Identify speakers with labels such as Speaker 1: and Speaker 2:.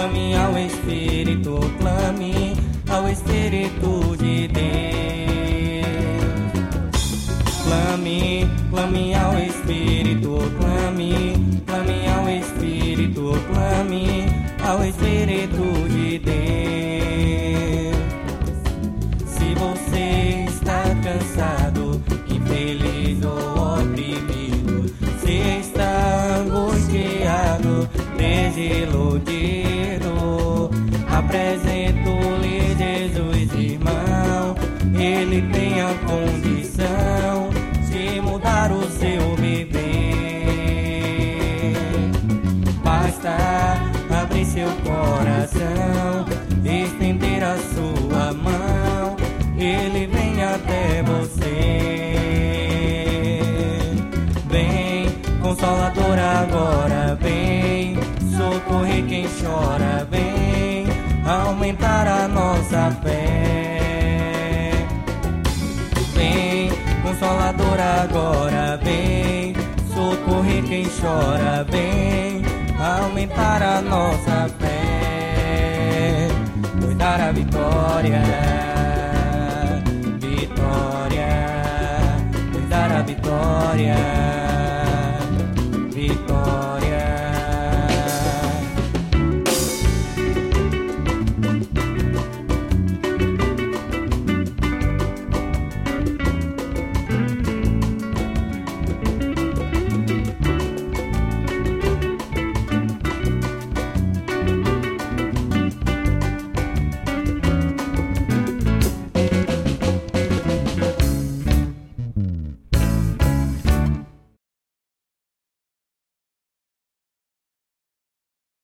Speaker 1: clame ao Espírito, clame ao Espírito de Deus. Clame, clame ao Espírito, clame, clame ao Espírito, clame ao Espírito de Deus. Se você está cansado, infeliz ou oprimido, se está angustiado, desiludido, apresento-lhe Jesus, irmão. Ele tem a condição de mudar o seu viver. Basta abrir seu coração, estender a sua mão, Ele vem até você. Vem, Consolador, agora vem socorrer quem chora, vem aumentar a nossa fé. Vem, Consolador, agora vem socorrer quem chora, vem aumentar a nossa fé. Nos dar a vitória, vitória, nos dar a vitória.